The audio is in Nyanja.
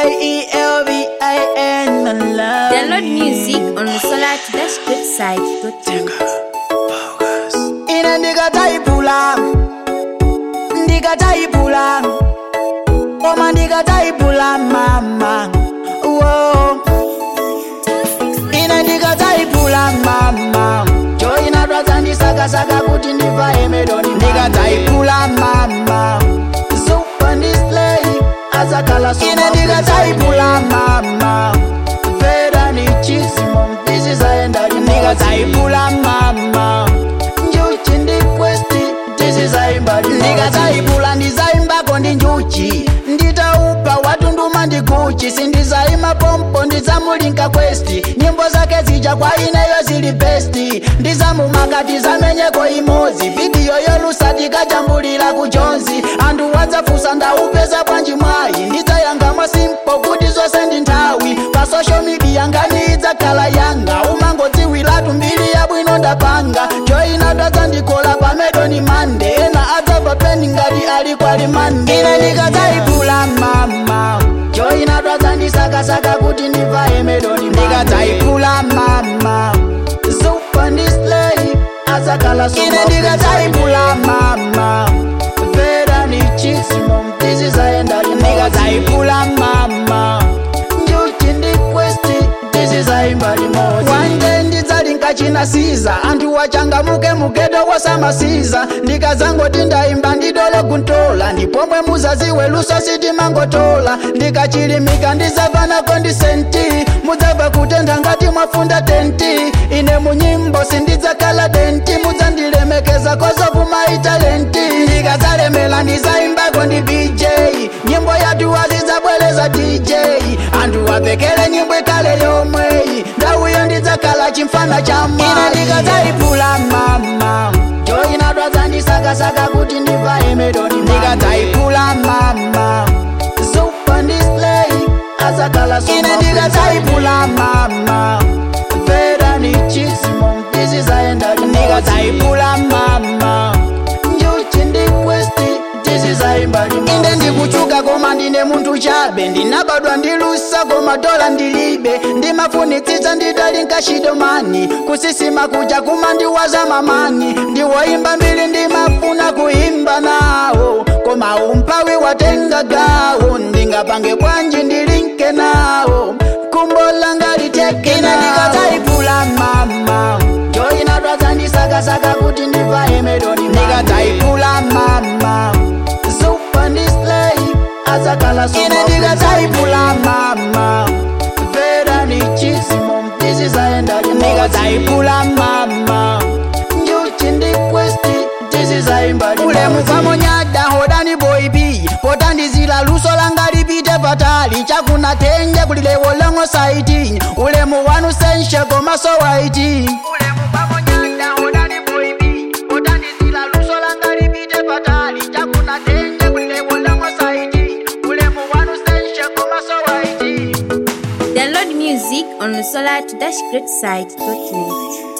DJELVIN love. Download music on the solar-website.net. Ine ndikataipula Oma ndikataipula mama. Whoa. Ine ndikataipula mama. Joina dwazandi saka kuti ndivae meloni. Ndikataipula mama. Super display azakala soma. Ine ndikataipula mama. Vera ni chisimo mtizi zaenda limo. Ndikataipula mama. Njuchi ndi kwesti mtizi zaimba limo. Ndikataipula ndizaimbako ndi njuchi. Nditaupa watunduma ndi Gucci. Sindizaima pompo ndizamulinka kwesti. Nyimbo zake zija kwa ineyo zili besti. Ndizamumakati zamenyeko imozi. Video yolusa tikajambulira kujonzi. Andu wadzafusa ndaupeza bwanji mwayi. Ndizayanga simpo kuti zose ndi nthawi. Pa social media ngani idzakhala yanga. Umangodziwiratu mbiri yabwino ndapanga. Joina dwadzandikola pa Medoni Mande. Ena adzabva peni ngati ali kwali mande. Ine ndikataipula mama. Joina dwadzandisaka kuti ndivae Medoni Mande. Ndikataipula mama. Super display azakala soma. Ine ndikataipula mama. Vera ni chisimo mtizi zaenda limo. Ndikataipula mama. Njuchi ndi kwesti mtizi zaimba limodzi. Wande ndidzalinka chinasiza. Antu wachangamuke mugedo wasamasiza. Ndikazangoti ndaimba ndidolo kuntola. Ndipomwe muzaziwe luso sitimangotola. Ndikachilimika ndizavanako ndi senti. Mudzabva kutentha ngati mwafunda tenti. Ine munyimbo sindidzakhala denti. Mudzandilemekeza kozovuma italenti. Ndikadzalemela ndizaimbako ndi BJ. Nyimbo yatu wazidzabwereza DJ. Antu wapekele nyimbo ikale yomweyi. Ndauyo ndidzakhala chimfana cha mwayi. Ine ndikataipula mama. Joina dwadzandisaka kuti ndivae Medoni Mande. Ndikataipula mama. Super display azakala soma. Ine ndikataipula mama. Vera ni chisimo mtizi zaenda limo. Ndikataipula mama. Njuchi ndi kwesti mtizi zaimba limo. Inde ndikuchuka koma ndine muntu chabe. Ndinabadwa ndilusa koma dola ndilibe. Ndimafunitsitsa nditalinka shidomani. Kusisima kuja kuma ndiwaza mamani. Ndiwoimba mbili ndimafuna kuimba nawo. Koma umpawi watenga gawo. Ndingapange bwanji ndilinke nawo. Kumbo langa liteke. Ine ndikataipula mama. Joina dwadzandisaka kuti ndivae Medoni Mande. Ndikataipula mama. Super display azakala soma. Ine ndikataipula mama. Vera ni chisimo mtizi zaenda limo. Ndikataipula mama. Njuchi ndi kwesti mtizi zaimba limo. Ule mukamonyada hodani boy B. Potandizila luso langa lipite patali. Chakuna tenje kulilewo longo saiti. Ule muwanu senshe komaso waiti. Ule mukamonyada hodani boy B. Potandizila luso langa lipite patali. Chakuna tenje kulilewo longo saiti. Ule muwanu senshe komaso waiti. Download music on the solar-website.net.